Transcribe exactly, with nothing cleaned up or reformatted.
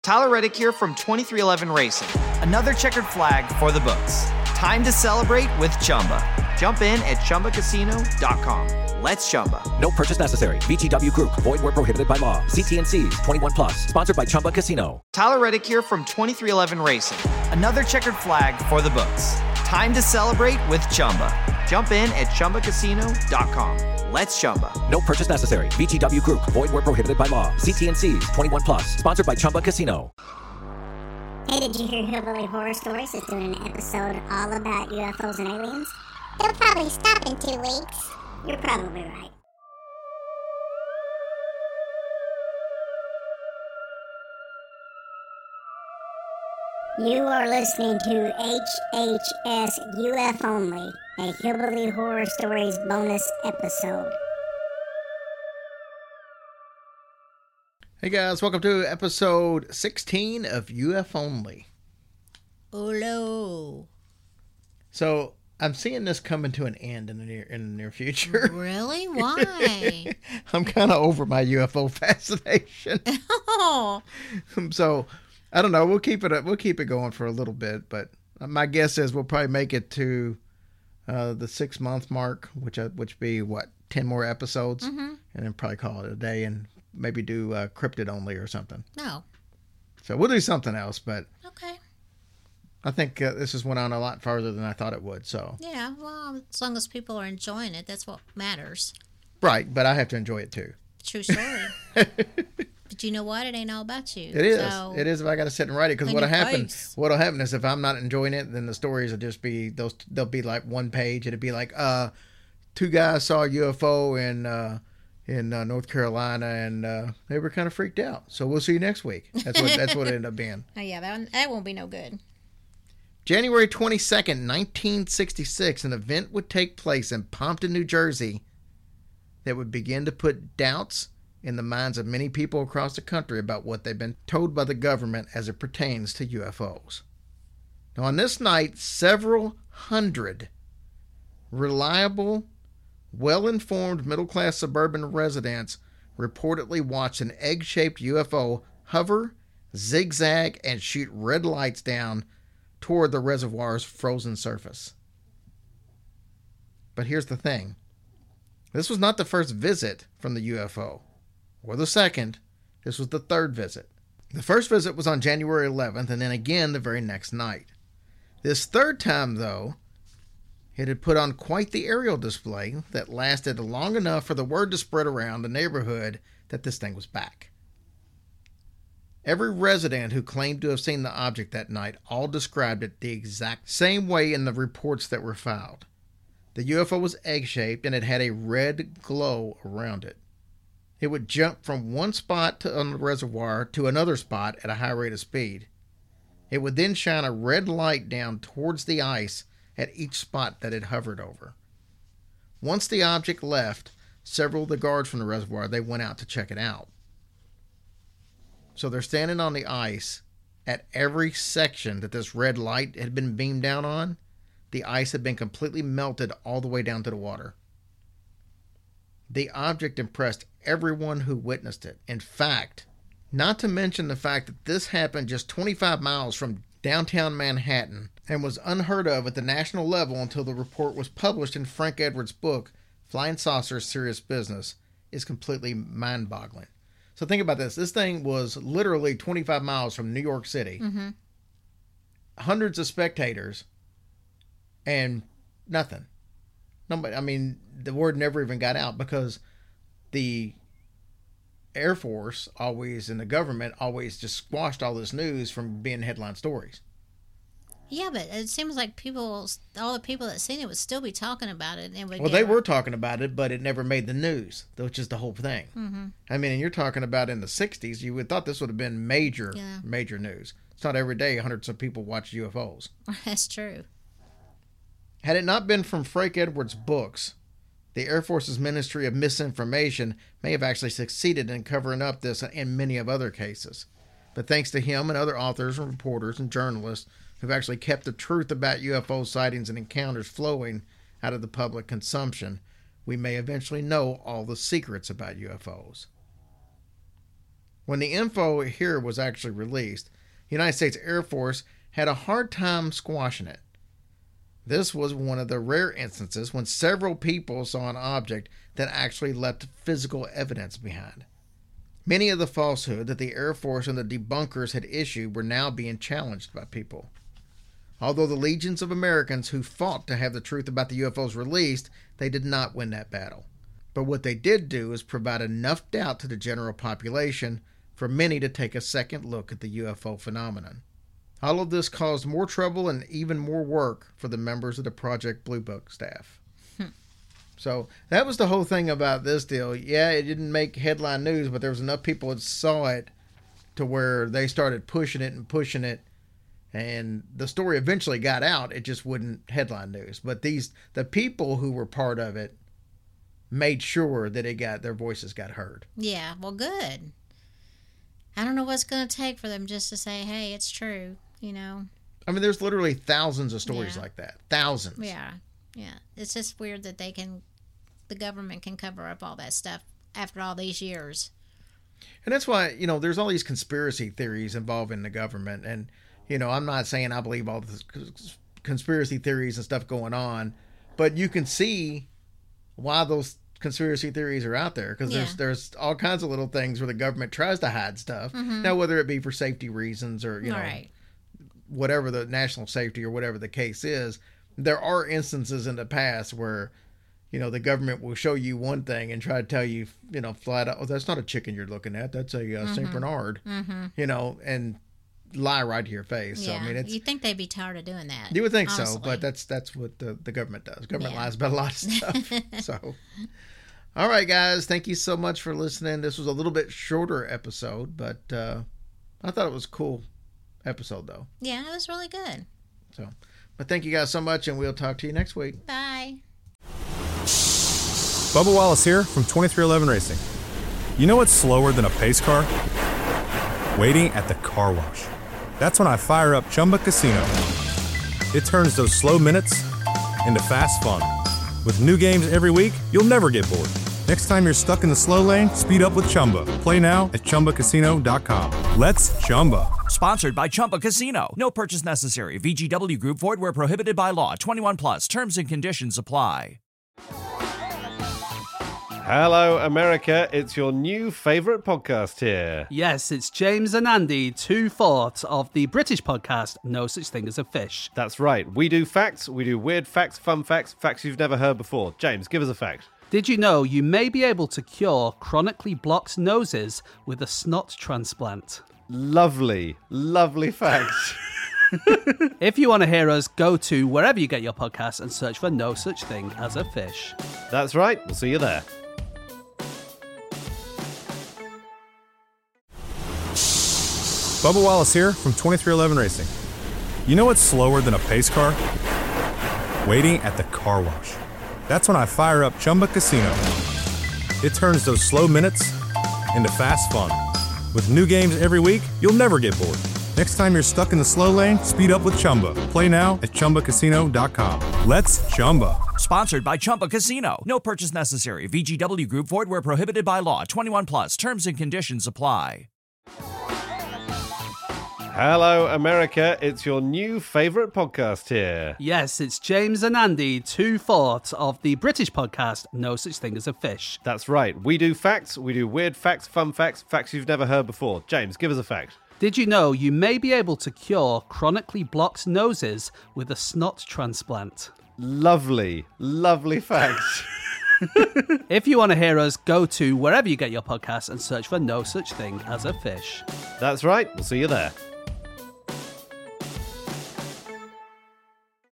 Tyler Reddick here from twenty-three eleven Racing. Another checkered flag for the books. Time to celebrate with Chumba. Jump in at Chumba Casino dot com. Let's Chumba. No purchase necessary. V G W Group. Void where prohibited by law. See T N Cs. twenty-one plus. Sponsored by Chumba Casino. Tyler Reddick here from twenty-three eleven Racing. Another checkered flag for the books. Time to celebrate with Chumba. Jump in at Chumba Casino dot com. Let's Chumba. No purchase necessary. V G W Group. Void where prohibited by law. See T N Cs. twenty-one plus. Sponsored by Chumba Casino. Hey, did you hear Hillbilly Horror Stories is doing an episode all about U F Os and aliens? They'll probably stop in two weeks. You're probably right. You are listening to H H S U F Only, a Hillbilly Horror Stories bonus episode. Hey guys, welcome to episode sixteen of U F Only. Hello. So, I'm seeing this coming to an end in the near in the near future. Really? Why? I'm kind of over my U F O fascination. Oh. So, I don't know. We'll keep it we'll keep it going for a little bit, but my guess is we'll probably make it to uh, the six month mark, which uh, which be what ten more episodes, Mm-hmm. and then probably call it a day and maybe do uh, cryptid only or something. No. So we'll do something else, but Okay. I think uh, this has went on a lot farther than I thought it would. So Yeah, well, as long as people are enjoying it, that's what matters. right, but I have to enjoy it too. True story. But you know what? It ain't all about you. It is. So, It is if I got to sit and write it, because In what'll your happen? face. What'll happen is if I'm not enjoying it, then the stories will just be those. They'll be like one page. It'll be like, uh, two guys saw a U F O in uh, in uh, North Carolina, and uh, they were kind of freaked out. So we'll see you next week. That's what that's what it ended up being. Oh, yeah, that, one, that won't be no good. January twenty-second, nineteen sixty-six, an event would take place in Pompton, New Jersey, that would begin to put doubts in the minds of many people across the country about what they've been told by the government as it pertains to U F Os. Now, on this night, several hundred reliable, well-informed, middle-class suburban residents reportedly watched an egg-shaped U F O hover, zigzag, and shoot red lights down toward the reservoir's frozen surface. But here's the thing. This was not the first visit from the U F O, or the second. This was the third visit. The first visit was on January eleventh, and then again the very next night. This third time, though, it had put on quite the aerial display that lasted long enough for the word to spread around the neighborhood that this thing was back. Every resident who claimed to have seen the object that night all described it the exact same way in the reports that were filed. The U F O was egg-shaped, and it had a red glow around it. It would jump from one spot to, on the reservoir to another spot at a high rate of speed. It would then shine a red light down towards the ice at each spot that it hovered over. Once the object left, several of the guards from the reservoir, they went out to check it out. So they're standing on the ice at every section that this red light had been beamed down on. The ice had been completely melted all the way down to the water. The object impressed everyone who witnessed it. In fact, not to mention the fact that this happened just twenty-five miles from downtown Manhattan and was unheard of at the national level until the report was published in Frank Edwards' book, Flying Saucers: Serious Business, is completely mind-boggling. So think about this. This thing was literally twenty-five miles from New York City. Mm-hmm. Hundreds of spectators, and nothing. Nobody, I mean, the word never even got out because the Air Force always and the government always just squashed all this news from being headline stories. Yeah, but it seems like people, all the people that seen it would still be talking about it. And would Well, get, they were talking about it, but it never made the news, which is the whole thing. Mm-hmm. I mean, and you're talking about in the sixties, you would thought this would have been major, Yeah. major news. It's not every day hundreds of people watch U F Os. That's true. Had it not been from Frank Edwards' books, the Air Force's Ministry of Misinformation may have actually succeeded in covering up this in many of other cases. But thanks to him and other authors and reporters and journalists who've actually kept the truth about U F O sightings and encounters flowing out of the public consumption, we may eventually know all the secrets about U F Os. When the info here was actually released, the United States Air Force had a hard time squashing it. This was one of the rare instances when several people saw an object that actually left physical evidence behind. Many of the falsehood that the Air Force and the debunkers had issued were now being challenged by people. Although the legions of Americans who fought to have the truth about the U F Os released, they did not win that battle. But what they did do is provide enough doubt to the general population for many to take a second look at the U F O phenomenon. All of this caused more trouble and even more work for the members of the Project Blue Book staff. Hmm. So that was the whole thing about this deal. Yeah, it didn't make headline news, but there was enough people that saw it to where they started pushing it and pushing it. And the story eventually got out. It just wouldn't headline news. But these the people who were part of it made sure that it got their voices got heard. Yeah, well, good. I don't know what's going to take for them just to say, hey, it's true, you know. I mean, there's literally thousands of stories yeah. like that. Thousands. Yeah, yeah. It's just weird that they can, the government can cover up all that stuff after all these years. And that's why, you know, there's all these conspiracy theories involving the government. And, you know, I'm not saying I believe all the conspiracy theories and stuff going on, but you can see why those conspiracy theories are out there, because yeah. there's there's all kinds of little things where the government tries to hide stuff. Mm-hmm. Now, whether it be for safety reasons or, you know, right. whatever the national safety or whatever the case is, there are instances in the past where, you know, the government will show you one thing and try to tell you, you know, flat out, oh, that's not a chicken you're looking at. That's a uh, mm-hmm. Saint Bernard, mm-hmm. you know, and lie right to your face. Yeah. So, I mean, it's, you'd think they'd be tired of doing that. You would think honestly. so, but that's that's what the, the government does. Government yeah. lies about a lot of stuff. So, all right, guys, thank you so much for listening. This was a little bit shorter episode, but uh, I thought it was a cool episode, though. Yeah, it was really good. So, but thank you guys so much, and we'll talk to you next week. Bye. Bubba Wallace here from twenty-three eleven Racing. You know what's slower than a pace car? Waiting at the car wash. That's when I fire up Chumba Casino. It turns those slow minutes into fast fun. With new games every week, you'll never get bored. Next time you're stuck in the slow lane, speed up with Chumba. Play now at Chumba Casino dot com. Let's Chumba. Sponsored by Chumba Casino. No purchase necessary. V G W Group. Void where prohibited by law. twenty-one plus. Terms and conditions apply. Hello, America. It's your new favourite podcast here. Yes, it's James and Andy, two-fourths of the British podcast No Such Thing as a Fish. That's right. We do facts, we do weird facts, fun facts, facts you've never heard before. James, give us a fact. Did you know you may be able to cure chronically blocked noses with a snot transplant? Lovely, lovely facts. If you want to hear us, go to wherever you get your podcasts and search for No Such Thing as a Fish. That's right. We'll see you there. Bubba Wallace here from twenty-three eleven Racing. You know what's slower than a pace car? Waiting at the car wash. That's when I fire up Chumba Casino. It turns those slow minutes into fast fun. With new games every week, you'll never get bored. Next time you're stuck in the slow lane, speed up with Chumba. Play now at Chumba Casino dot com. Let's Chumba. Sponsored by Chumba Casino. No purchase necessary. V G W Group. Void where prohibited by law. twenty-one plus. Terms and conditions apply. Hello, America. It's your new favourite podcast here. Yes, it's James and Andy, two-fourths of the British podcast No Such Thing as a Fish. That's right. We do facts, we do weird facts, fun facts, facts you've never heard before. James, give us a fact. Did you know you may be able to cure chronically blocked noses with a snot transplant? Lovely, lovely facts. If you want to hear us, go to wherever you get your podcasts and search for No Such Thing as a Fish. That's right. We'll see you there.